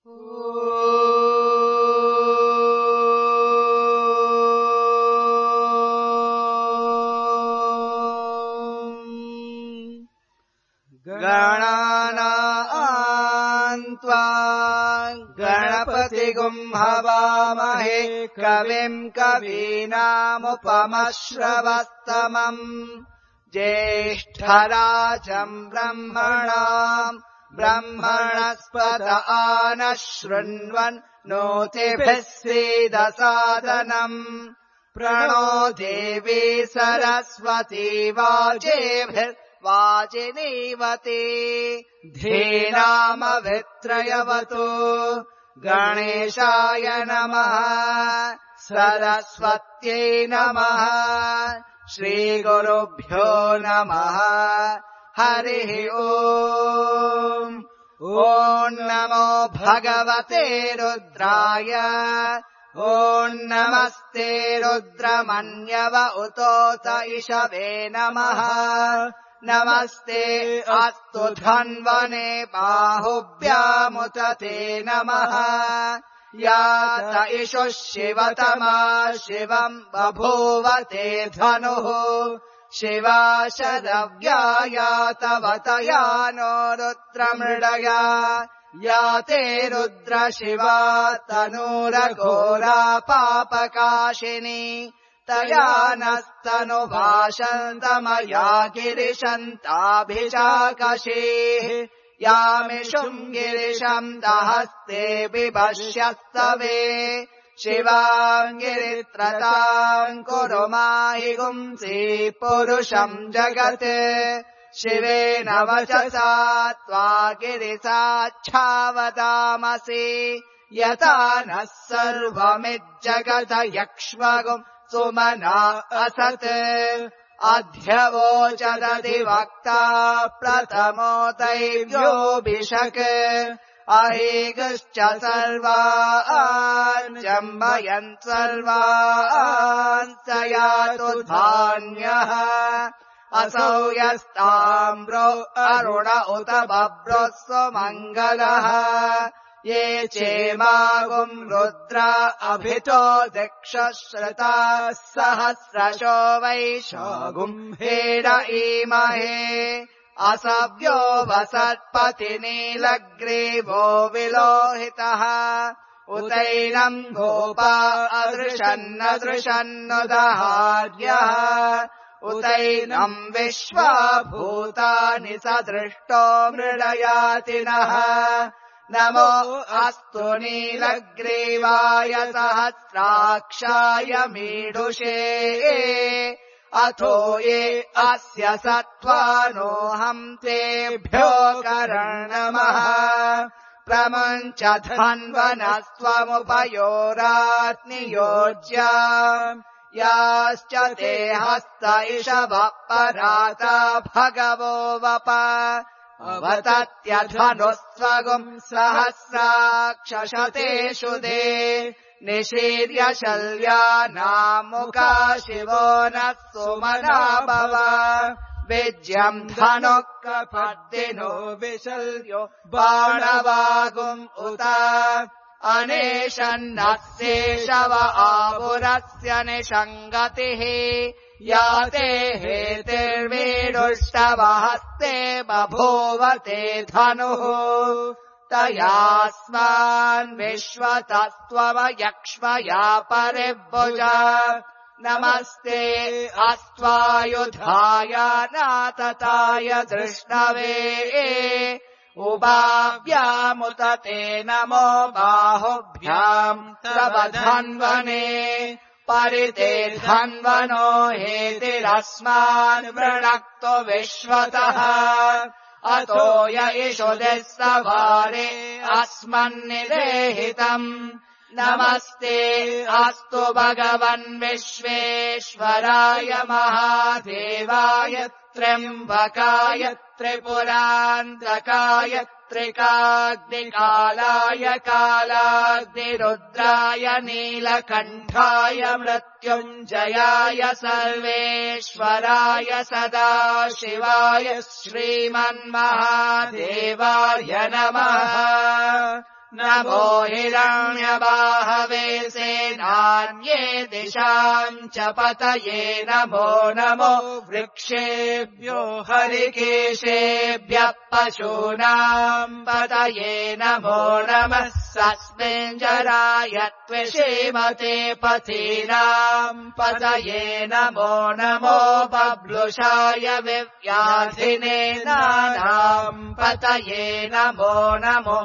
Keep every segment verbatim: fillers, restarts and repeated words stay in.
गणपतिगुं हवामहे कविम् कवीनामुपमश्रवस्तमम् ज्येष्ठराजम् ब्रह्मणाम् ब्रह्मणस्पत आनः शृण्वन् नोतिभिः सीदसादनम् प्रणो देवी सरस्वती वाजेभिः वाजिनीवती धीनामभित्रयवतु गणेशाय नमः सरस्वत्यै नमः श्रीगुरुभ्यो नमः हरिः ओम् ॐ नमो भगवते रुद्राय ॐ नमस्ते रुद्रमन्यव उतोत इषवे नमः नमस्ते अस्तु धन्वने बाहुभ्यामुत ते नमः यात इषुः शिवतमा शिवम् बभूव ते धनुः शिवा शरव्यायातवतया नो रुद्रमृडया या ते रुद्र शिवा तनूरघोरा पापकाशिनी तया नस्तनुभाषन्तमया गिरिशन्ताभिशाकशीः यामिषुम् गिरिशम् दहस्ते बिभष्यस्तवे शिवाम् गिरित्रताम् कुरु माहि गुंसि पुरुषम् जगत् शिवेन वचसा त्वा गिरिसाच्छावदामसि यथा नः सर्वमिज्जगत यक्ष्मगुम् सुमना असत् अध्यवोचदधिवक्ता प्रथमो दैव्योऽभिषक् अहेगश्च सर्वान् जम्बयन् सर्वान् स यातु धान्यः असौ यस्ताम्रो अरुण उत बभ्रो स्वमङ्गलः ये चेमागुम् रुद्र अभितो दिक्षश्रुता सहस्रशो वैशागुम् हेड ईमहे असव्यो वसत्पतिनीलग्रीवो विलोहितः उतैनम् गोपा अदृशन्नदृशन्नुदहार्यः उतैनम् विश्वा भूतानि सदृष्टो मृडयातिनः नमो अस्तु नीलग्रीवाय सहस्राक्षाय मीढुषे अथो ये अस्य सत्त्वानोऽहम् तेभ्यो कर्णमः प्रमुञ्च धन्वनस्त्वमुपयोरात्नियोज्या याश्च ते हस्त इषवः पराता भगवो वप अवतत्यधनुस्त्वगुम् सहस्राक्षशतेषु दे निशीर्य शल्यानामुका शिवो नः सुमना भव विज्यम् धनुः कपर्दिनो विशल्यो बाणवागुम् उत अनेशन्नस्येषव आपुरस्य निषङ्गतिः याते हेतिर्वीडुष्टवहस्ते बभूव ते धनुः तयास्मान् विश्वतस्त्वमयक्ष्मया परिभुज नमस्ते अस्त्वायुधाय नातताय धृष्णवे उभाव्यामुत ते नमो बाहुभ्याम् तव धन्वने परिते धन्वनो हेतिरस्मान् वृणक्तो विश्वतः अतो य इषुदिः सवारे अस्मन्निदेहितम् नमस्ते अस्तु भगवन् विश्वेश्वराय महादेवाय त्र्यम्बकाय त्रिपुरान्तकाय त्रिकाग्निकालाय कालाग्निरुद्राय नीलकण्ठाय मृत्युञ्जयाय सर्वेश्वराय सदाशिवाय श्रीमन्महादेवाय नमः नमो हिरण्यबाहवे सेनान्ये दिशाम् च पतये नमो नमो वृक्षेभ्यो हरिकेशेभ्यः पशूनाम् पतये नमो नमः सस्मिञ्जराय त्विषीमते पथीनाम् पतये नमो नमो बब्लुषाय विव्याधिने नानाम् पतये नमो नमो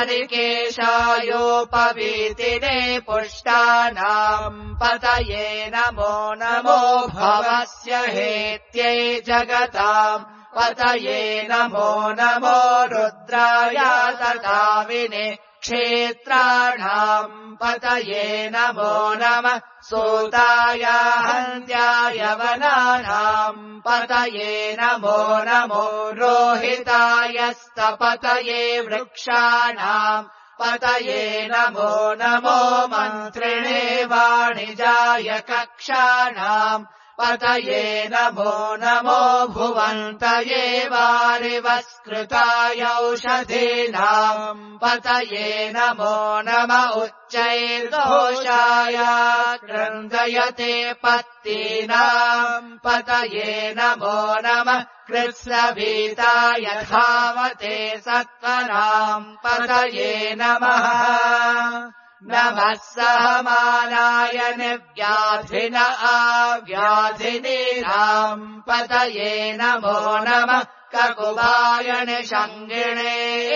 हरिकेशायोपवीतिने पुष्टानाम् पतये नमो नमो भवस्य हेत्यै जगताम् पतये नमो नमो रुद्राय तथाविने क्षेत्राणाम् पतये नमो नमः सूताय हन्त्याय वनानाम् पतये नमो नमो रोहिताय स्तपतये वृक्षाणाम् पतये नमो नमो मन्त्रिणे वाणिजाय कक्षाणाम् पतये नमो नमो भुवन्तये वारिवस्कृताय औषधीनाम् पतये नमो नम उच्चैर्घोषाय क्रन्दयते पत्तीनाम् पतये नमो नमः कृत्स्नभीताय धावते सत्त्वनाम् पतये नमः नमः सहमानाय निव्याधिन आव्याधिनीनाम् पतये नमो नमः ककुभाय निषङ्गिणे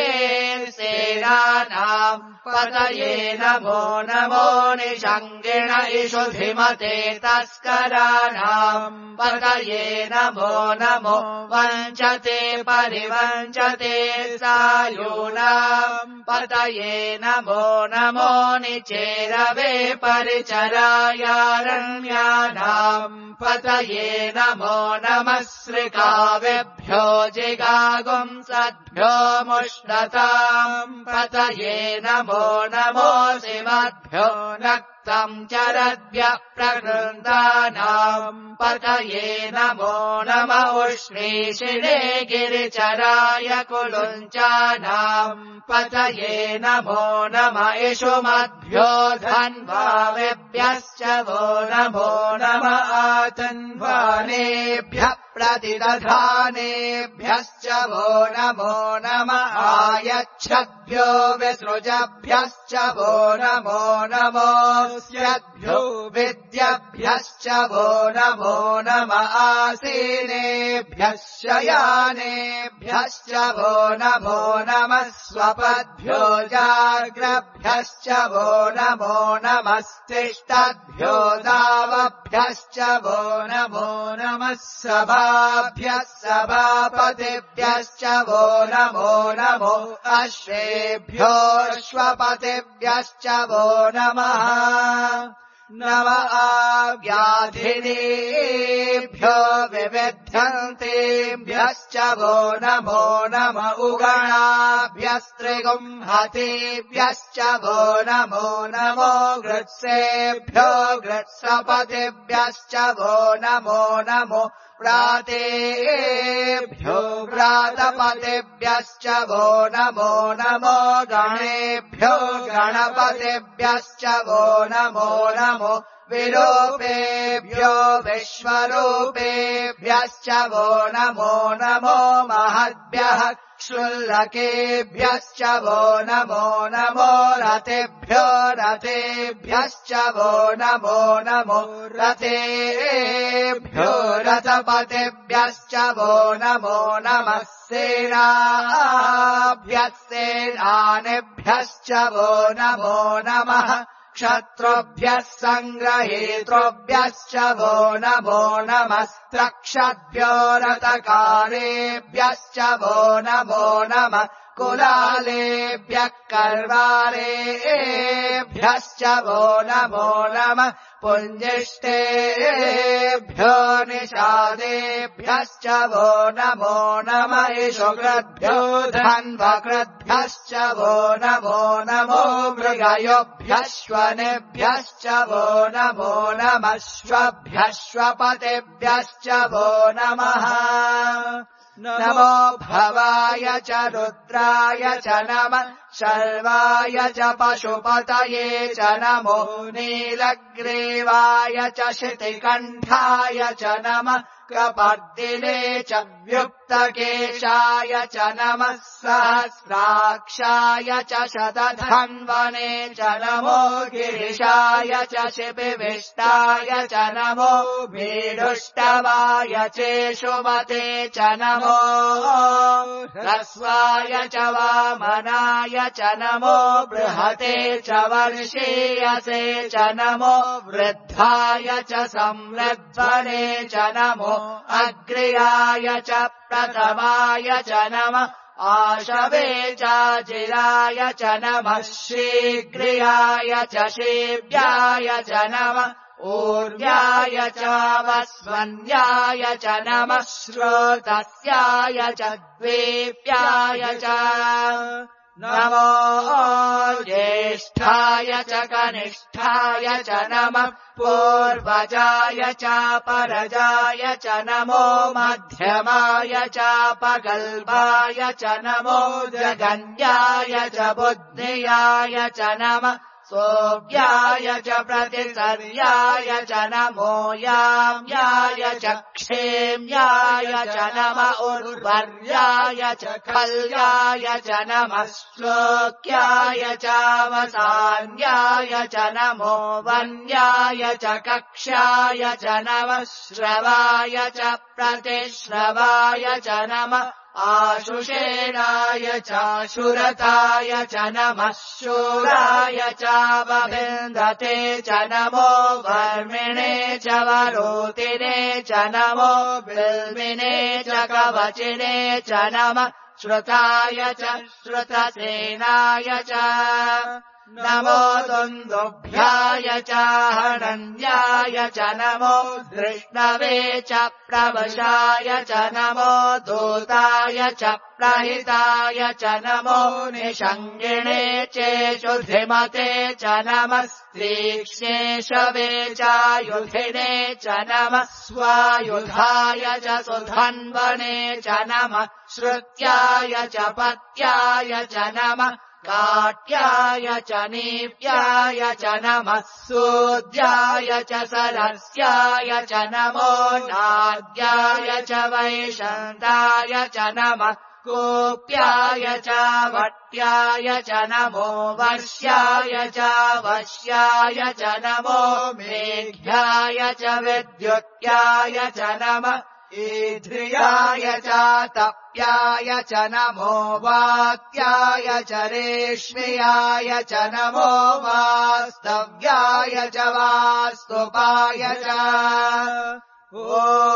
सेनानाम् पतये नमो नमो निषङ्गिण इषुधिमते तस्कराणाम् पतये नमो नमो वञ्चते परिवञ्चते सायूनाम् पतये नमो नमो निचेरवे परिचरायारण्यानाम् पतये नमो नमः श्रिकावेभ्यो जिगागुंसद्भ्यो मुष्णताम् पतये नमो नमो शिवद्भ्यो नक्तम् चरद्भ्यः प्रकृन्तानाम् पतये नमो नम उष्णीषिणे गिरिचराय कुलुञ्चानाम् पतये नमो नम इषुमद्भ्यो धन्वावेभ्यश्च वो नमो नम आतन्वानेभ्यः प्रतिदधानेभ्यश्च वो नमो नम आयच्छद्भ्यो विसृजभ्यश्च वो नमो नमोऽस्यद्भ्यो विद्यभ्यश्च वो नमो नम आसीनेभ्यः शयानेभ्यश्च वो नमो नमः स्वपद्भ्यो जाग्रभ्यश्च वो नमो नमस्तिष्ठद्भ्यो दावभ्यश्च वो नमो नमः सभाभ्यः सभापतिभ्यश्च वो नमो नमो अश्वेभ्योऽश्वपतिभ्यश्च वो नमः नव आव्याधिनेभ्यो विविध्यन्तेभ्यश्च वो नमो नम उगणाभ्यस्त्रिगुंहतेभ्यश्च वो नमो नमो गृत्सेभ्यो गृत्सपतिभ्यश्च वो नमो नमो व्रातेभ्यो व्रातपतिभ्यश्च वो नमो नमो गणेभ्यो गणपतिभ्यश्च वो नमो नमो विरूपेभ्यो विश्वरूपेभ्यश्च वो नमो नमो महद्भ्यः क्षुल्लकेभ्यश्च वो नमो नमो रतेभ्यो रतेभ्यश्च वो नमो नमो रतेभ्यो रथपतिभ्यश्च वो नमो नमः सेनाभ्यः सेनानिभ्यश्च वो नमो नमः क्षत्रुभ्यः सङ्ग्रहेतृभ्यश्च वो नमो नमस्त्रक्षद्भ्यो रथकारेभ्यश्च वो नमो नमः कुलालेभ्यः कर्वारेभ्यश्च वो नमो नमः पुञ्जिष्टेभ्यो निषादेभ्यश्च वो नमो नमः इषुकृद्भ्यो धन्वकृद्भ्यश्च वो नमो नमो मृगयोभ्यश्वनेभ्यश्च वो नमो नमः श्वभ्यश्वपतिभ्यश्च वो नमः नमो भवाय च रुद्राय च नमः शर्वाय च पशुपतये च नमो नीलग्रीवाय च शितिकण्ठाय च नमः कपर्दिने च व्युक्तकेशाय च नमः सहस्राक्षाय च शतधन्वने च नमो गिरिशाय च शिपिविष्टाय च नमो भीडुष्टवाय चेषुमते च नमो ह्रस्वाय च वामनाय च नमो बृहते च वर्षीयसे च नमो वृद्धाय च संवृद्धने च नमो अग्र्याय च प्रथमाय च नमः आशवे चाजिराय च नमः शीघ्रियाय च शीव्याय च नमः ऊर्व्याय च वस्वन्याय च नमः श्रोतस्याय च द्वीप्याय च नमो ज्येष्ठाय च कनिष्ठाय च नमः पूर्वजाय च परजाय च नमो मध्यमाय च पगल्भाय च नमो जगन्याय च बुद्धियाय च नमः सोऽव्याय च प्रतिसर्याय च नमो याम्याय च क्षेम्याय च नमः उर्वर्याय च खल्याय च नमः श्लोक्याय च वसान्याय च नमो वन्याय च कक्ष्याय च नमः श्रवाय च प्रतिश्रवाय च नमः आशुषेणाय चाशुरताय च नमः शूराय चावभिन्दते च नमो वर्मिणे च वरोतिने च नमो बिल्मिने च कवचिने च नमः श्रुताय च श्रुतसेनाय च नमो दुन्दुभ्याय च हनन्याय च नमो धृष्णवे च प्रवशाय च नमो दूताय च प्रहिताय च नमो निषङ्गिणे चेषुधिमते च नमः स्त्रीक्ष्णेशवे चायुधिने च नमः स्वायुधाय च सुधन्वने च नमः श्रुत्याय च पत्याय च नमः काट्याय च नीप्याय च नमः सूद्याय च सरस्याय च नमो नाद्याय च वैशन्ताय च नमः कोप्याय च वट्याय च नमो वर्ष्याय च वश्याय च नमो मेघ्याय च विद्युत्याय च नमः ईध्रियाय च तप्याय च नमो वात्याय च रेश्म्याय च नमो वास्तव्याय च वास्तुपाय च ॐ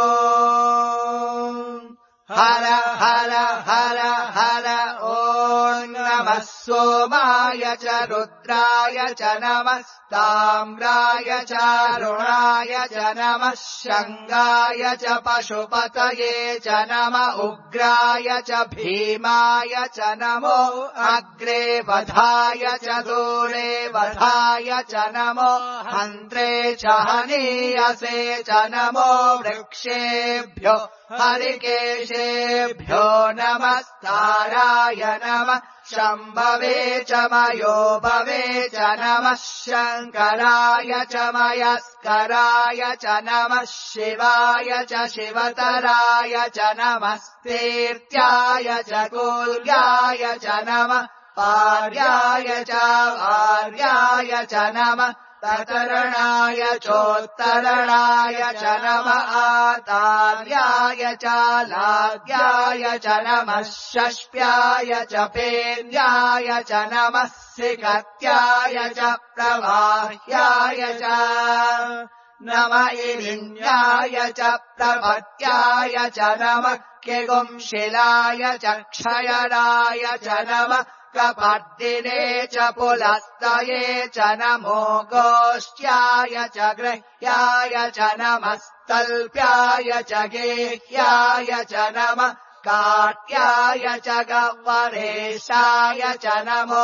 हर हर हर हर ॐ नमः सोमाय च रुद्राय च नमः ताम्राय च रुणाय च नमः शङ्गाय च पशुपतये च नमः उग्राय च भीमाय च नमो अग्रे वधाय च दूरे वधाय च नमो हन्त्रे च हनीयसे च नमो वृक्षेभ्यो हरिकेशेभ्यो नमस्ताराय नमः शम्भवे च मयोभवे च नमः शङ्कराय च मयस्कराय च नमः शिवाय च शिवतराय च नमस्तीर्थ्याय च कूल्याय च नमः पार्याय च आर्याय च नमः ततरणाय चोत्तरणाय च नमः आतार्याय च लाग्याय च नमः शष्प्याय च पेन्याय च नमः सिकत्याय च प्रवाह्याय च नमः इरिण्याय च प्रपत्याय च नमः किगुंशिलाय च क्षयराय च नमः कपर्दिने च पुलस्तये च नमो गोष्ट्याय च गृह्याय च नमस्तल्प्याय च गेह्याय च नमः काट्याय च गह्वरेशाय च नमो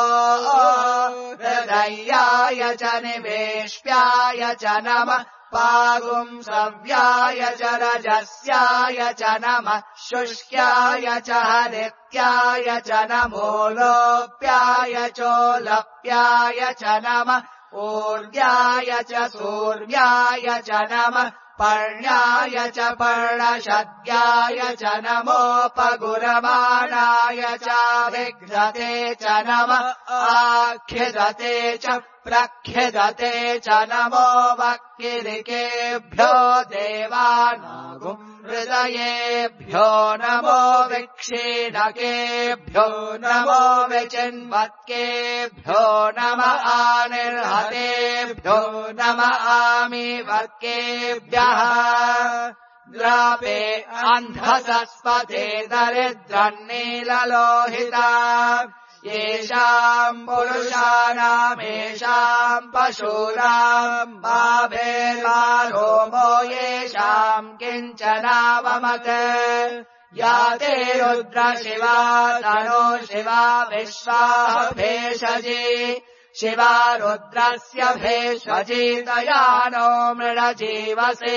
हृदयाय च निवेश्याय च नमः पागुंसव्याय च रजस्याय च नमः शुष्क्याय च हरित्याय च नमो लोप्याय चोलप्याय च नमः ऊर्व्याय च सूर्याय च नमः पर्ण्याय च पर्णशद्याय च नमोपगुरमाणाय च विघ्नते च नमः आख्यदते च प्रख्यदते च नमो वक्किरिकेभ्यो देवानागुम् हृदयेभ्यो नमो विक्षीणकेभ्यो नमो विचिन्वत्केभ्यो नमः आनिर्हतेभ्यो नमः आमिवर्केभ्यः द्रापे अन्धसस्पते दरिद्रन्नीललोहिता येषाम् पुरुषाणामेषाम् पशूनाम् बाभेर्मारोमो येषाम् किञ्चनावमत् या ते रुद्रशिवा तनो शिवा विश्वाः भेषजी शिवा रुद्रस्य भेषजीतयानो मृडजीवसे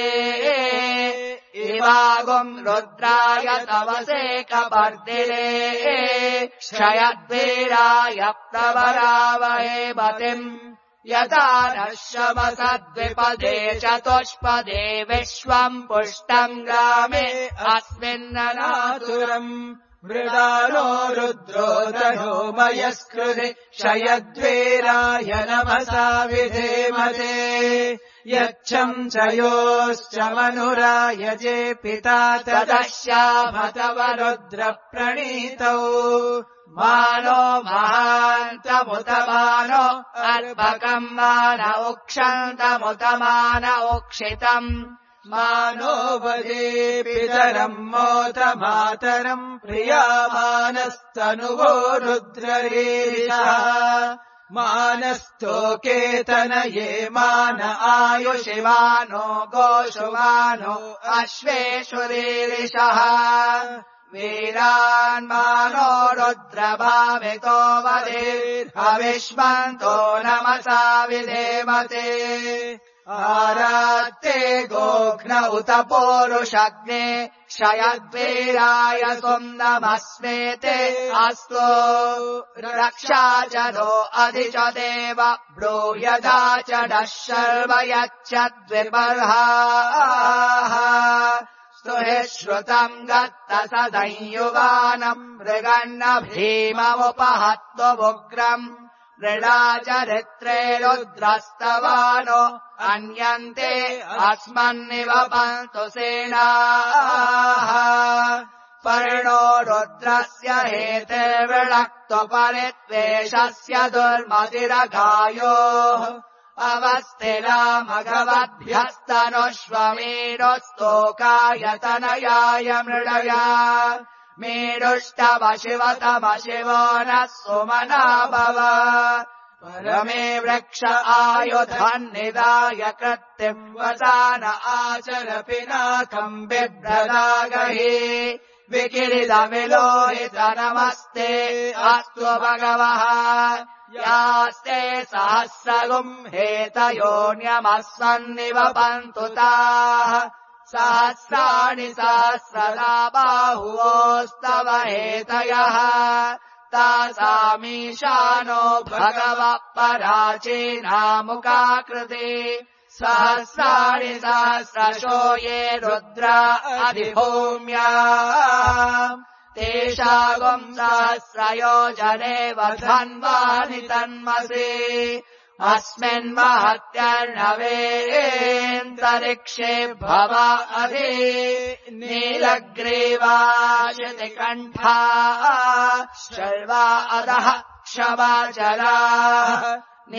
इवागुम् रुद्राय तवसे कपर्दिने क्षयद्वीराय प्रवरावहे मतिम् यथा नः शमसद्विपदे चतुष्पदे विश्वम् पुष्टम् ग्रामे अस्मिन्ननातुरम् मृडानो रुद्रो दनो मयस्कृते क्षयद्वीराय नमसा विधेमते यच्छम् च योश्च मनुराय जे पिता तदश्याम तव रुद्रप्रणीतौ मानो महान्तमुत मानो अर्भकम् मान उक्षन्तमुत मान उक्षितम् मानो वदे पितरम् मोत मातरम् प्रियामानस्तनुवो रुद्ररीरिषः मानस्तोकेतनये मान आयुषिवानो गोषुवानो अश्वेषु रीरिषः वीरान्मानो रुद्रभावितो वदेर्हविष्मन्तो नमसा विधेमते आरात्ते गोघ्न उत पोरुषग्ने क्षयद्वीराय सुन्दमस्मेते अस्तु रक्षा च नो अधि च देव ब्रूयदा च नः शर्व यच्छद्विपर्हाः स्तुहि श्रुतम् गत्त सदंयुवानम् मृगन्न भीममुपहत्वमुग्रम् मृडा चरित्रे रुद्रस्तवानो अन्यन्ते अस्मन्निव पन्तु सेनाः पर्णो रुद्रस्य हेतिर्विळक्तुपरित्वेषस्य दुर्मतिरघायोः अवस्थिरामघवद्भ्यस्तनुष्वमेरुस्तोकायतनयाय मृडया मेरुष्टवशिवतमशिवो नः सुमना भव परमे वृक्ष आयुधन्निदाय कृत्तिम् वसान आचर पिनाकम् बिभ्रदागहि विकिरिदविलोहित नमस्ते अस्तु भगवः यास्ते सहस्रगुम् हेतयोन्यमस्वन्निव पन्तु ताः सहस्राणि सहस्रदा बाहुवोस्तव हेतयः तासामीशानो भगवः पराचीनामुकाकृते सहस्राणि सहस्रशो ये रुद्रा अधिभूम्या तेषागुम् सहस्रयोजनेव धन्वानि तन्मसि अस्मिन्महत्यर्णवेऽन्तरिक्षे भव अधि नीलग्रीवाशितिकण्ठा शर्वा अधः क्षमाचलाः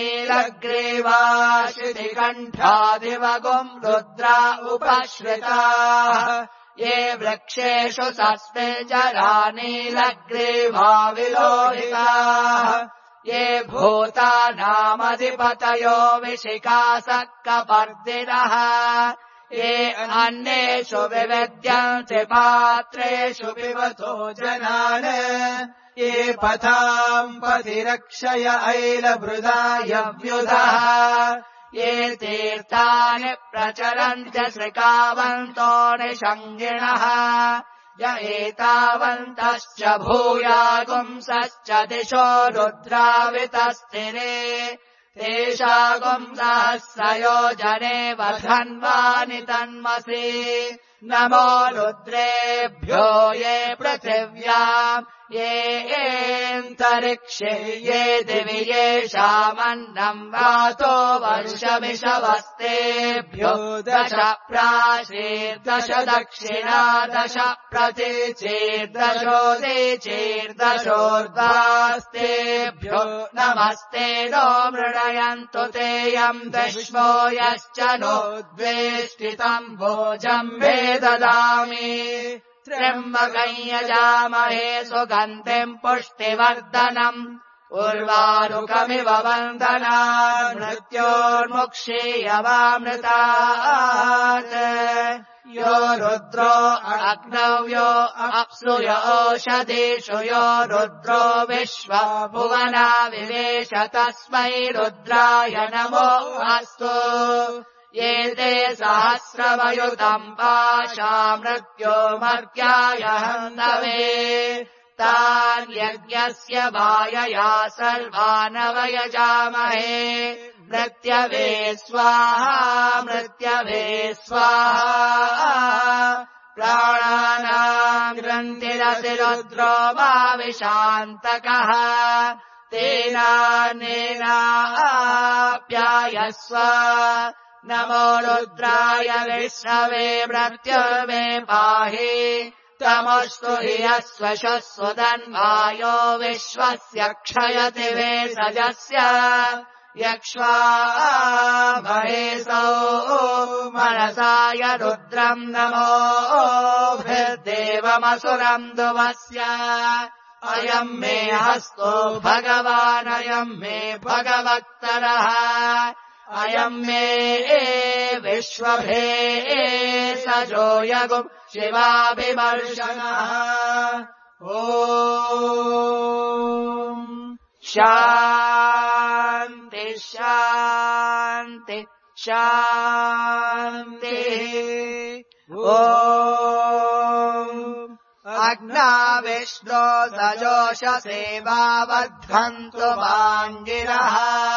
नीलग्रीवाशितिकण्ठादिवगुम् रुद्रा उपश्रिताः ये वृक्षेषु तस्मिन् जरा नीलग्रीवा विलोहिताः ये भूतानामधिपतयो विशिखासः कपर्दिनः ये अन्येषु विविद्यन्ते पात्रेषु पिबतो जनान् ये पथाम् पथिरक्षय ऐलभृदायव्युधः ये तीर्थानि प्रचरन्त्य श्रिकावन्तो निषङ्गिणः य एतावन्तश्च भूयागुंसश्च दिशो रुद्रावितस्थिरे तेषा गुंसहस्रयोजने वधन्वानि तन्मसि नमो रुद्रेभ्यो ये पृथिव्याम् ये एन्तरिक्षे ये दिवि येषामन्नम् वातो वर्षमिषवस्तेभ्यो दश प्राचीर्दश दक्षिणा दश प्रतीचीर्दशोदीचीर्दशोर्ध्वास्तेभ्यो नमस्ते नो मृणयन्तु तेयम् दश्मो यश्च नो द्वेष्टितम् भोजम्भे ददामि त्र्यम्बकम् यजामहे सुगन्धिम् पुष्टिवर्धनम् उर्वारुकमिव वन्दनान् मृत्योर्मुक्षीयवामृतात् यो रुद्रो अग्नौ यो अप्सु यो ओषधीषु यो रुद्रो विश्वभुवना विवेश तस्मै रुद्राय नमो अस्तु ये ते सहस्रवयुतम् पाशा मृत्योमर्त्याय हन्तवे तान् यज्ञस्य वायया सर्वानवयजामहे मृत्यवे स्वाहा मृत्यवे स्वाहा प्राणानाम् ग्रन्थिरसिरुद्रो भाविशान्तकः तेनानेनाप्यायस्व नमो रुद्राय विष्णवे मृत्युर्मे पाहि तमस्तु हि यस्वशस्वदन्वायो विश्वस्य क्षयति वेषजस्य यक्ष्वा महेशो मनसाय रुद्रम् नमोभिर्देवमसुरम् दुवस्य अयम् मे हस्तो भगवान् अयम् मे भगवत्तरः अयम् मे विश्वभे सजो यगुम् शिवाभिमर्शनः ॐ शान्ति शान्ति शान्तिः ॐ अग्ना विष्णो सजोषसेवावध्वन्तु वाङ्गिरः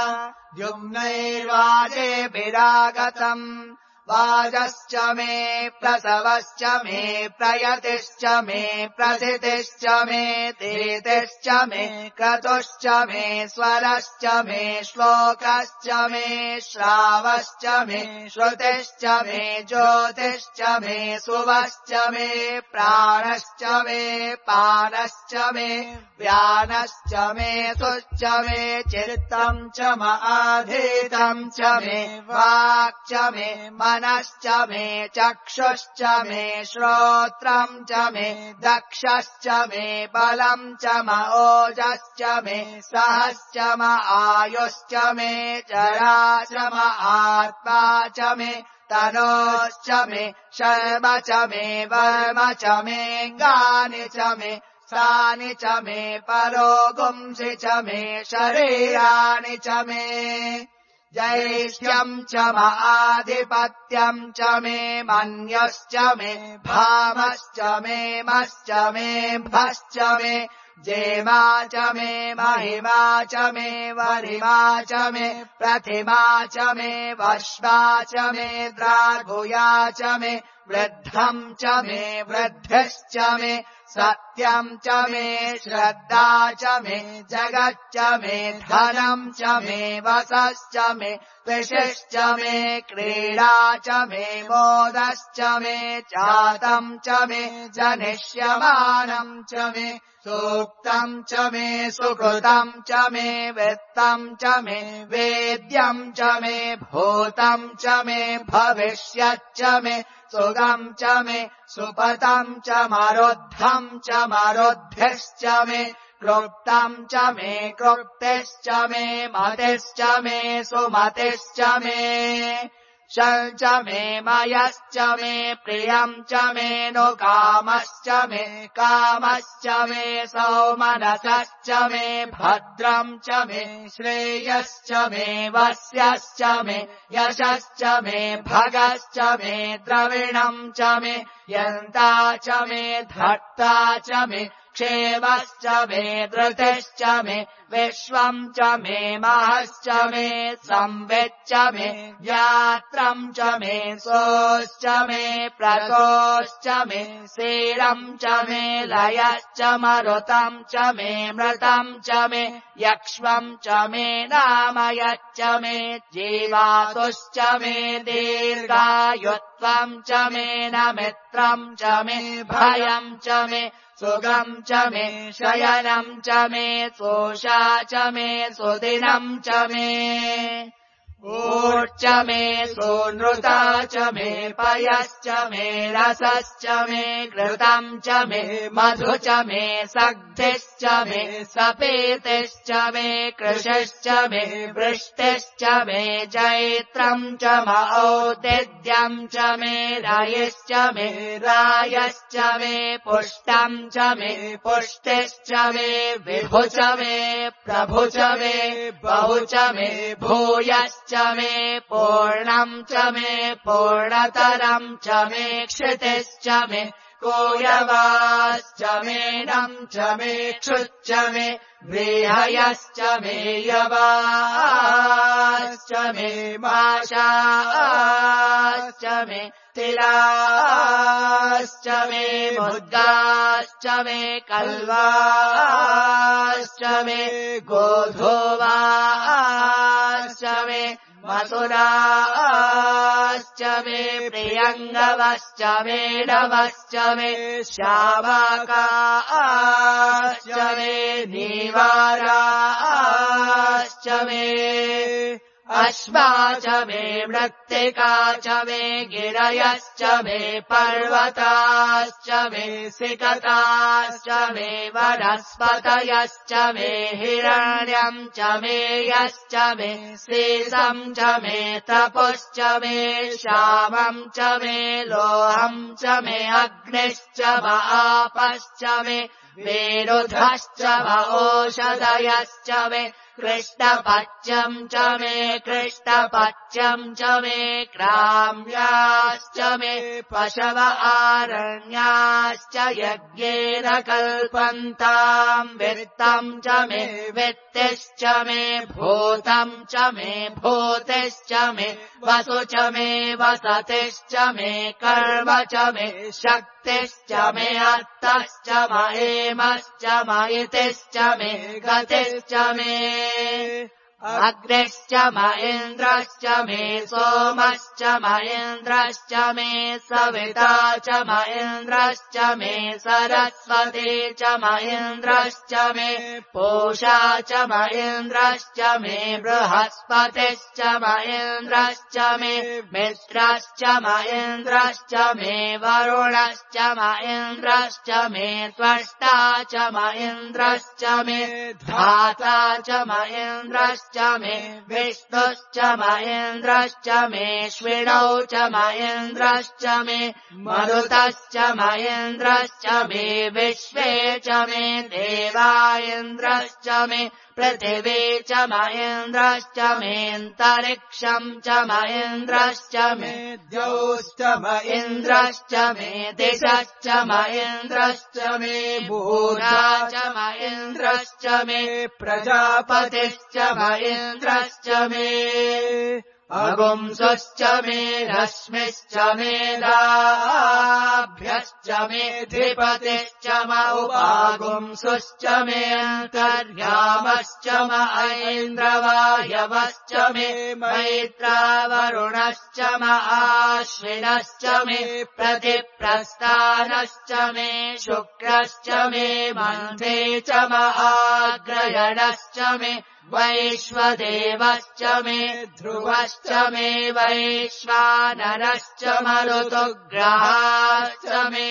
द्युम्नैर्वाजेभिरागतम् वाजश्च मे प्रसवश्च मे प्रयतिश्च मे प्रसितिश्च मे तीतिश्च मे क्रतुश्च मे स्वरश्च मे श्लोकश्च मे श्रावश्च मे श्रुतिश्च मे ज्योतिश्च मे सुवश्च मे प्राणश्च मे पानश्च मे व्यानश्च मे सुश्च मे चित्तम् च माधीतम् च मे वाक् मे मनश्च मे चक्षुश्च मे श्रोत्रम् च मे दक्षश्च मे बलम् च म ओजश्च मे सहश्च म आयुश्च मे जरा च म आत्मा च मे तनोश्च मे शर्म च मे वर्म च मे गानि च मे सानि च मे परोगुंसि च मे शरीराणि च मे जैष्ठ्यम् च आधिपत्यम् च मे मन्यश्च मे भामश्च मे मश्च मे भश्च मे जेमा च मे महिमा च मे वरिमा च मे प्रतिमा च मे वश्वा च मे द्रागुया च मे वृद्धम् च मे वृद्धिश्च मे सत्यम् च मे श्रद्धा च मे जगच्च मे धनम् च मे वसश्च मे विशिश्च मे क्रीडा च मे मोदश्च मे चातम् च मे जनिष्यमानम् च मे सूक्तम् च मे सुकृतम् च मे वित्तम् च मे वेद्यम् च मे भूतम् च मे भविष्यच्च मे सुगम् च मे सुपतम् च मरुद्धम् च मरुद्धिश्च मे क्लुप्तम् च मे क्लुप्तिश्च मे मतिश्च मे सुमतिश्च मे शं च मे मयश्च मे प्रियं च मे नु कामश्च मे कामश्च मे सौमनसश्च मे भद्रं च मे श्रेयश्च मे वस्यश्च मे यशश्च मे भगश्च मे द्रविणं च मे यन्ता च मे धर्ता च मे क्षेमश्च मे धृतिश्च मे विश्वं च मे महश्च मे संविच्च मे यात्रं च मे सोश्च मे प्रतोश्च मे सीरं च मे लयश्च मरुतं च मे मृतं च मे यक्ष्मं च मे नामयच्च मे जीवातुश्च मे दीर्घायुत्वं च मे नमित्रं च मे भयं च मे सुगं च मे शयनं च मे सोषा च मे सुदिनं च मे ऊर्च मे सोनृता च मे पयश्च मे रसश्च मे घृतं च मे मधु च मे सग्धिश्च मे सपेतिश्च मे कृशिश्च मे वृष्टिश्च मे जैत्रं च मौदिद्यं च मे रयिश्च मे रायश्च मे पुष्टं च मे पुष्टिश्च मे विभु च मे प्रभु च मे बहु च मे भूयश्च च मे पूर्णं च मे पूर्णतरं च मे क्षितिश्च मे कोयवाश्च मे नं च मे क्षुच्च मे व्रीहयश्च मे यवाश्च मे माशाश्च मे तिलाश्च मे मुद्गाश्च मे कल्वाश्च मे गोधूवाश्च मे मसुराश्च मे प्रियङ्गवश्च मे नवश्च मे शावाकाश्च मे नीवाराश्च मे अश्वा च मे मृत्तिका च मे गिरयश्च मे पर्वताश्च मे सिकताश्च मे वनस्पतयश्च मे हिरण्यं च मे यश्च मे शेषं च मे तपुश्च मे श्यामं च मे लोहं च मे अग्निश्च आपश्च मे वेरुधश्च ओषधयश्च मे कृष्णपच्यं च मे कृष्णपच्यं च मे क्राम्याश्च मे पशव आरण्याश्च यज्ञेन कल्पन्ताम् वित्तं च मे वित्तिश्च मे भूतं च मे भूतिश्च मे वसु च मे वसतिश्च मे कर्म च मे शक्तिश्च मे अर्थश्च महेमश्च मयितिश्च मे गतिश्च मे अग्निश्च महेन्द्रश्च मे सोमश्च महेन्द्रश्च मे सविता च महेन्द्रश्च मे सरस्वती च महेन्द्रश्च मे पूषा च महेन्द्रश्च मे बृहस्पतिश्च महेन्द्रश्च मे मित्रश्च महेन्द्रश्च मे वरुणश्च महेन्द्रश्च मे त्वष्टा च महेन्द्रश्च मे धाता च महेन्द्रश्च च मे विष्णुश्च महेन्द्रश्च मे श्विनौ च महेन्द्रश्च मे मरुतश्च महेन्द्रश्च मे विश्वे च मे देवा इन्द्रश्च मे पृथिवी च महेन्द्रश्च मेऽन्तरिक्षं च महेन्द्रश्च मे द्यौश्च महेन्द्रश्च मे दिशश्च महेन्द्रश्च मे भूरा च महेन्द्रश्च मे प्रजापतिश्च महेन्द्रश्च मे अगुंसश्च मे रश्मिश्च मे दाभ्यश्च मे धिपतिश्च मौपागुंसुश्च मे अन्तर्यामश्च म ऐन्द्रवायवश्च मे मैत्रावरुणश्च म आश्विनश्च मे प्रतिप्रस्थानश्च मे शुक्रश्च मे मन्थे च म आग्रयणश्च मे वैश्वदेवश्च मे ध्रुवश्च मे वैश्वानरश्च मरुतुग्राश्च मे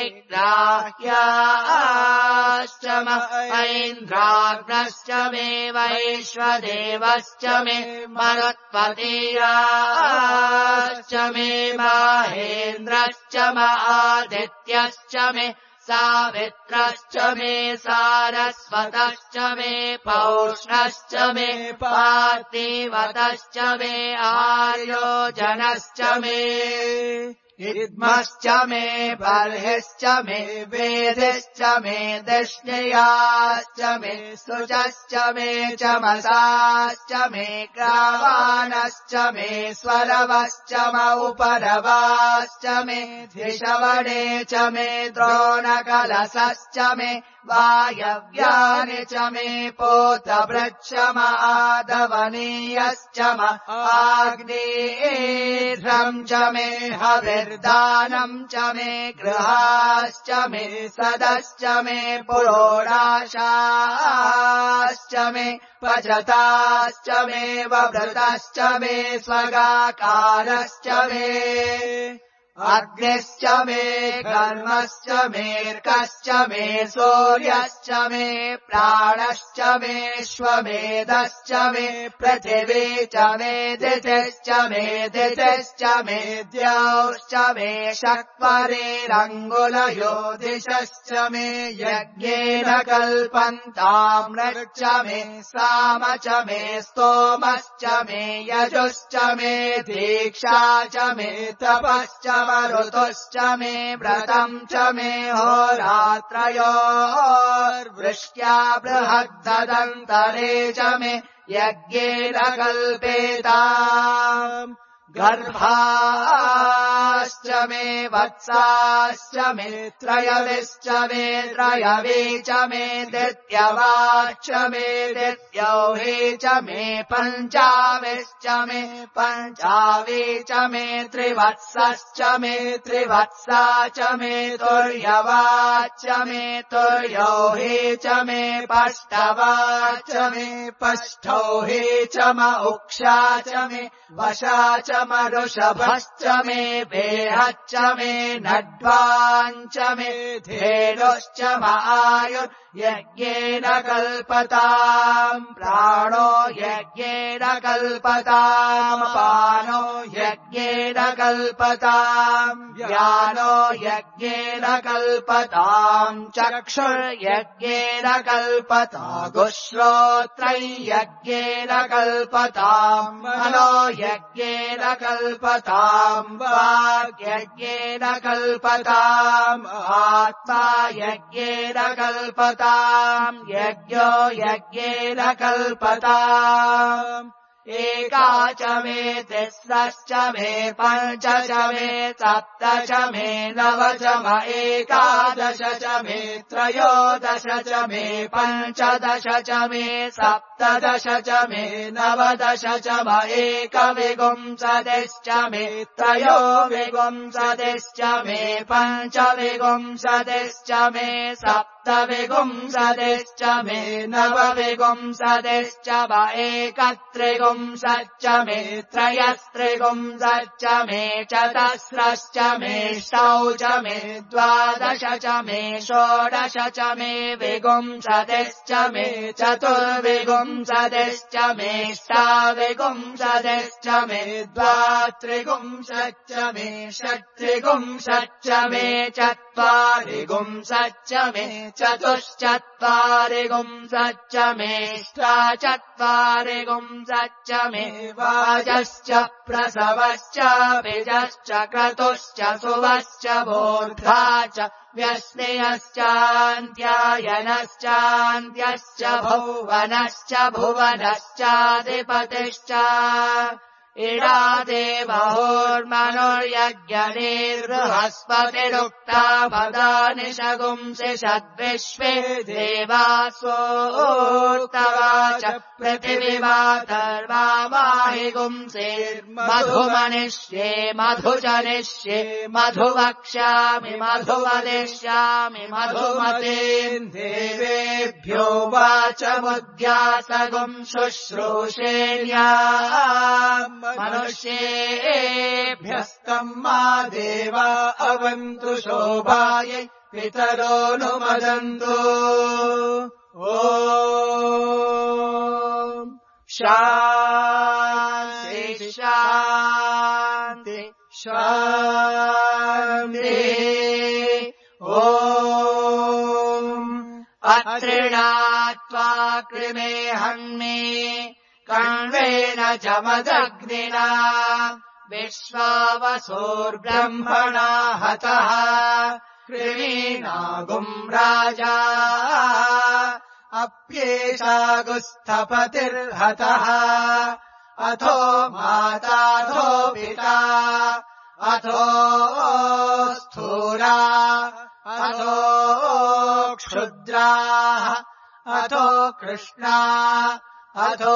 दिग्राह्याश्च महेन्द्राग्नश्च मे वैश्वदेवश्च मे मरुत्पतिराश्च मे महेन्द्रश्च आदित्यश्च मे सावित्रश्च मे सारस्वतश्च मे पौष्णश्च मे पार्थिवतश्च मे आर्योजनश्च मे इद्मश्च मे बर्हिश्च मे वेदिश्च मे दृष्णयाश्च मे सुचश्च मे चमसाश्च मे ग्रावाणश्च मे स्वरवश्च उपरवाश्च मे द्विषवणे च मे द्रोणकलशश्च मे वायव्यानि च मे पोतवृक्ष आदवनीयश्च आग्नेयेर्हं च मे हविर्दानम् च मे गृहाश्च मे सदश्च मे पुरोडाशाश्च मे पचताश्च मे ववृतश्च मे स्वगाकारश्च मे अग्निश्च मे कर्मश्च मेऽर्कश्च मे सूर्यश्च मे प्राणश्च मेऽश्वमेधश्च मे पृथिवी च मे दितिश्च मे दितिश्च मे द्यौश्च मे शक्वरेरङ्गुलयो दिशश्च मे यज्ञेन कल्पन्ताम्रश्च मे साम च मे स्तोमश्च मे यजुश्च मे दीक्षा च मे तपश्च ऋतुश्च मे व्रतम् च मे होरात्रयोर्वृष्ट्या बृहद्दन्तरे च मे यज्ञेन कल्पेताम् गर्भाश्च मे वत्साश्च मे त्रयविश्च मे त्रयवी च मे दित्यवाश्च मे दित्यौही च मे पञ्चाविश्च मे पञ्चावी च मे त्रिवत्सश्च मे त्रिवत्सा च मे तुर्यवाच्च मे तुर्यौही च मे पष्टवाच्च मे पष्टौही च म उक्षा च मे वशा च मरुषभश्च मे बेहच्च मे नड्वाञ्च मे धेनुश्च आयुर्यज्ञेन कल्पताम् प्राणो यज्ञेन कल्पताम् पानो यज्ञेन कल्पताम् व्यानो यज्ञेन कल्पताम् चक्षुर्यज्ञेन कल्पता गुश्रोत्रम् यज्ञेन कल्पताम् मनो यज्ञेन कल्पताम् वाग्यज्ञेन कल्पताम् आत्मा यज्ञेन कल्पताम् यज्ञो यज्ञेन कल्पताम् एका च मे तिस्रश्च मे पञ्च च मे सप्त च मे नव च म एकादश च मे त्रयोदश च मे पञ्चदश च मे सप्तदश च मे नवदश च म एकविंशतिश्च मे त्रयोविंशतिश्च मे पञ्चविंशतिश्च मे सप्तविंशतिश्च मे नवविंशतिश्च व एकत्रिंशच्च मे त्रयस्त्रिंशच्च मे चतस्रश्च मे षौ च मे द्वादश च मे षोडश च मे विंशतिश्च मे चतुर्विंशतिश्च मे षाविंशतिश्च मे द्वात्रिंशच्च मे षट्त्रिंशच्च मे चत्वारिंशच्च मे चतुश्चत्वारिंशच्च मे अष्टाचत्वारिंशच्च मे वाजश्च प्रसवश्च बीजश्च क्रतुश्च सुवश्च मूर्धा च व्यस्नेयश्चान्त्यायनश्चान्त्यश्च भुवनश्च भुवनश्चाधिपतिश्च इडा देवहोर्मनुर्यज्ञनिर्बृहस्पतिरुक्ता पदानि शगुंसि षद्विश्वे देवासोऽर्तवा च पृथिवीमातर्वा माहि मधुमनिष्ये मधुजनिष्ये मधुवक्ष्यामि मधुवदिष्यामि मधुमते देवेभ्यो वाचमुद्यासगुम् शुश्रूषेण्या मनुष्येभ्यस्तम् मा देवा अवन्तु शोभायै पितरो नुमदन्तु ॐ शान्ति शान्ति शान्ति ॐ अत्रिणात्वा कृमे हन्मे कण्वेन जमदग्निना विश्वावसोर्ब्रह्मणा हतः कृमीणागुम् राजा अप्येषा गुस्थपतिर्हतः अथो माताथो पिता अथो स्थूला अथो क्षुद्राः अथो कृष्णा अथो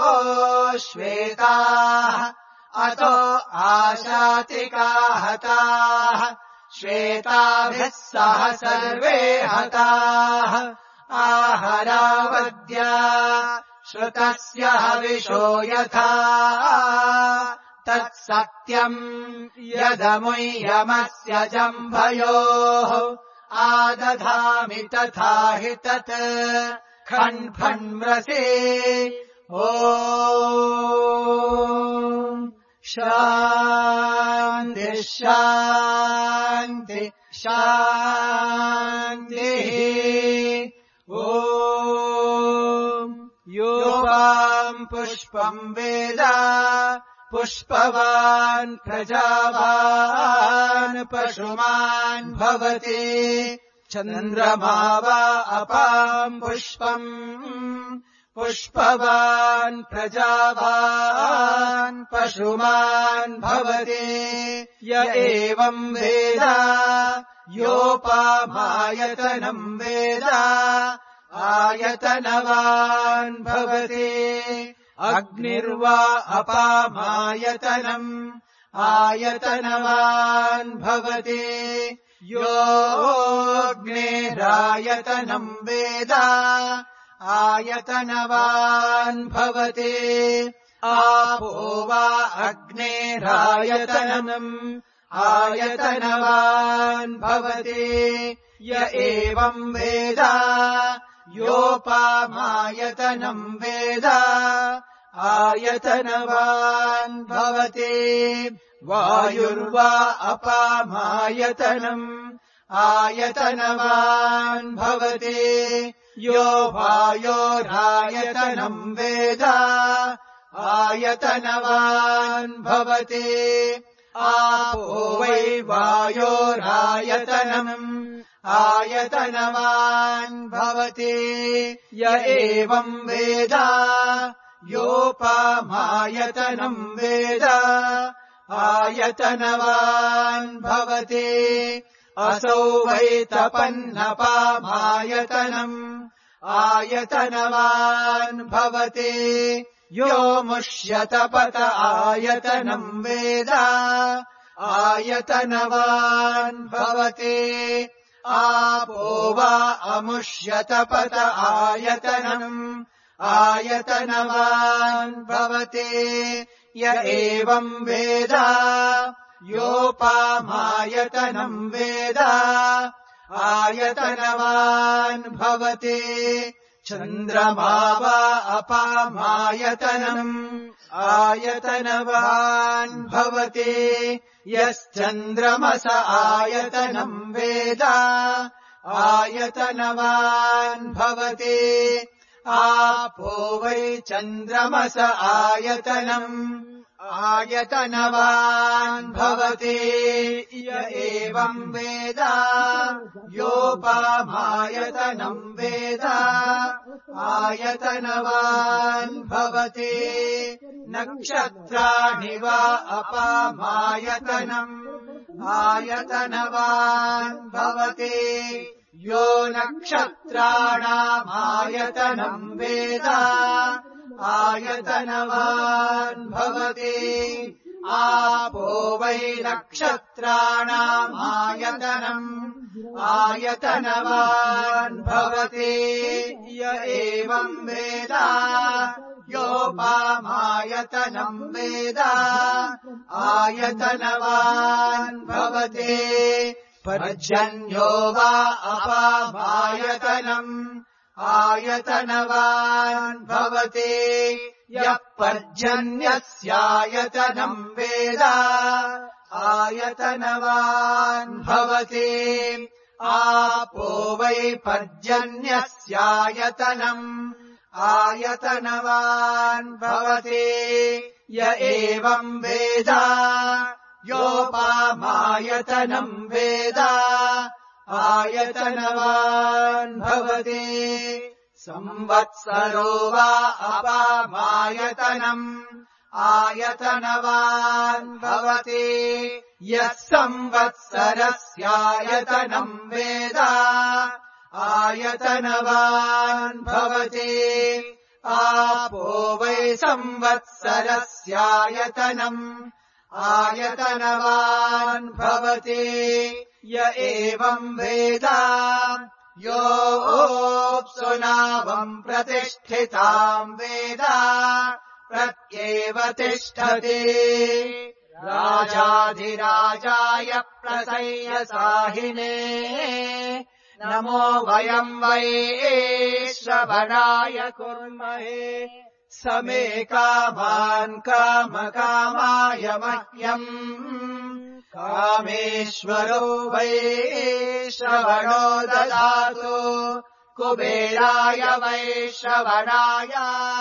श्वेताः अथो आशातिका हताः श्वेताभिः सह सर्वे हताः आहरावद्या श्रुतस्य हविषो यथा तत्सत्यम् यदमुह्यमस्य जम्भयोः आदधामि तथा हि तत् खण्फण्म्रसे ॐ शान्ति शान्ति शान्तिः ॐ योपाम् पुष्पम् वेद पुष्पवान् प्रजावान् पशुमान् भवति चन्द्रमा वा अपाम् पुष्पम् पुष्पवान् प्रजावान् पशुमान् भवति य एवम् वेद योपामायतनम् वेद आयतनवान् भवति अग्निर्वा अपामायतनम् आयतनवान् भवति योऽग्नेरायतनम् वेद आयतनवान् भवति आपो वा अग्नेरायतनम् आयतनवान् भवति य एवम् वेद योपामायतनम् वेद आयतनवान् भवति वायुर्वा अपामायतनम् आयतनवान् भवति यो वायोरायतनम् वेद आयतनवान् भवति आपो वै वायोरायतनम् आयतनवान् भवति य एवम् वेद योपामायतनम् वेद आयतनवान् भवति असौ वै तपन्नपामायतनम् आयतनवान् भवति यो मुष्यतपत आयतनम् वेद आयतनवान् भवति आपो वा अमुष्यतपत आयतनम् आयतनवान् भवति य एवम् वेद योपामायतनम् वेद आयतनवान् भवति चन्द्रमा वा अपामायतनम् आयतनवान् भवति यश्चन्द्रमस आयतनम् वेद आयतनवान् भवति आपो वै चन्द्रमस आयतनम् आयतनवान् भवति य एवम् वेद योपामायतनम् वेद आयतनवान् भवति नक्षत्राणि वा अपामायतनम् आयतनवान् भवति यो नक्षत्राणामायतनम् वेद आयतनवान् नक्षत्रवान् भवति आपो वै नक्षत्राणामायतनम् आयतनवान् भवति य एवम् वेद योपामायतनम् वेद आयतनवान् भवति पर्जन्यो वा अपामायतनम् आयतनवान् भवति यः पर्जन्यस्यायतनम् वेद आयतनवान् भवति आपो वै पर्जन्यस्यायतनम् आयतनवान् भवति य एवम् वेद योपामायतनम् वेद आयतनवान् भवति संवत्सरो वा अपामायतनम् आयतनवान् भवति यः संवत्सरस्यायतनम् वेद आयतनवान् भवति आपो वै संवत्सरस्यायतनम् आयतनवान् भवति य एवम् वेद योऽप्सु नावम् प्रतिष्ठिताम् वेद प्रत्येव तिष्ठति राजाधिराजाय प्रसय्यसाहिने नमो वयम् वै श्रवणाय कुर्महे समे कामान् कामकामाय मह्यम् कामेश्वरो वै श्रवणो ददातु कुबेराय वै श्रवणाय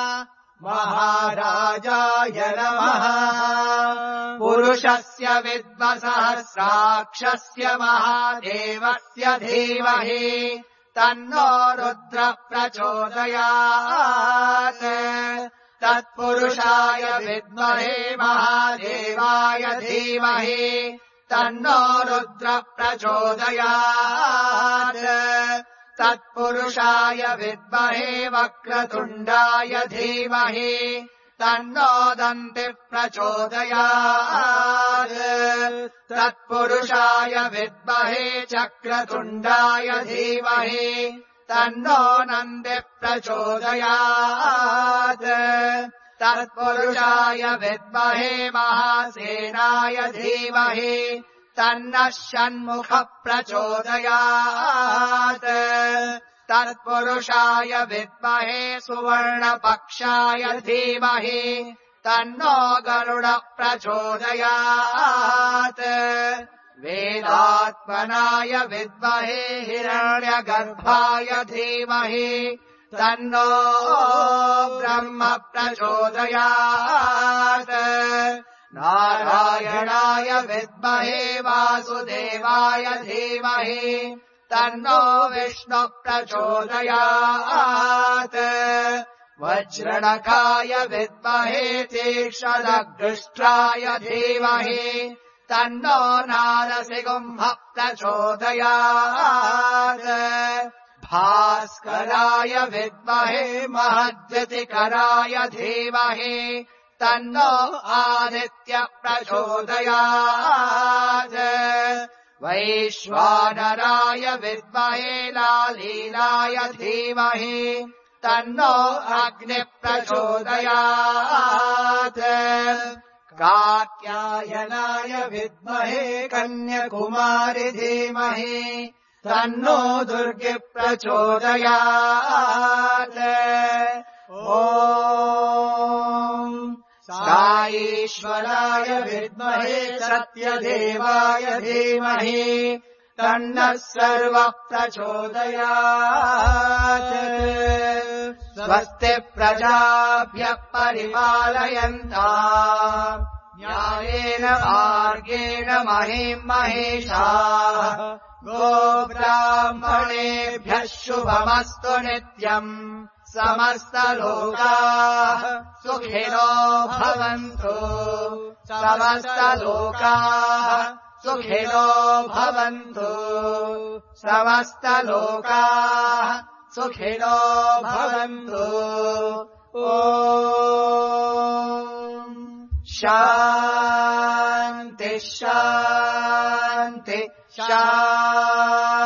महाराजाय नमः पुरुषस्य विद्मसहस्राक्षस्य महादेवस्य धीमहि तन्नो रुद्रः प्रचोदयात् तत्पुरुषाय विद्महे महादेवाय धीमहि तन्नो रुद्रः प्रचोदयात् तत्पुरुषाय विद्महे वक्रतुण्डाय धीमहि तन्नो दन्तिः प्रचोदयात् तत्पुरुषाय विद्महे चक्रतुण्डाय धीमहि तन्नो नन्दिः प्रचोदयात् तत्पुरुषाय विद्महे महासेनाय धीमहि तन्नः षण्मुखः प्रचोदयात् तत्पुरुषाय विद्महे सुवर्णपक्षाय धीमहि तन्नो गरुडः प्रचोदयात् वेदात्मनाय विद्महे हिरण्यगर्भाय धीमहि तन्नो ब्रह्म प्रचोदयात् नारायणाय विद्महे वासुदेवाय धीमहि तन्नो विष्णुः प्रचोदयात् वज्रणकाय विद्महे तीक्ष्णदग्ष्ट्राय धीमहि तन्नो नारसिंहः प्रचोदयात् भास्कराय विद्महे महद्युतिकराय धीमहि तन्नो आदित्यः प्रचोदयात् वैश्वानराय विद्महे लालीलाय धीमहि तन्नो अग्निः प्रचोदयात् कात्यायनाय विद्महे कन्याकुमारी धीमहि तन्नो दुर्गिः प्रचोदयात् ॐ साईश्वराय विद्महे सत्यदेवाय धीमहि तन्नः सर्वः प्रचोदयात् स्वस्ति प्रजाभ्यः परिपालयन्ताम् न्यायेन मार्गेण महीम् महिषाः गोब्राह्मणेभ्यः शुभमस्तु नित्यम् समस्तलोकाः सुखिनो भवन्तु समस्तलोकाः सुखिनो भवन्तु समस्तलोकाः सुखिनो भवन्तु ॐ शान्ति शान्ति शान्ति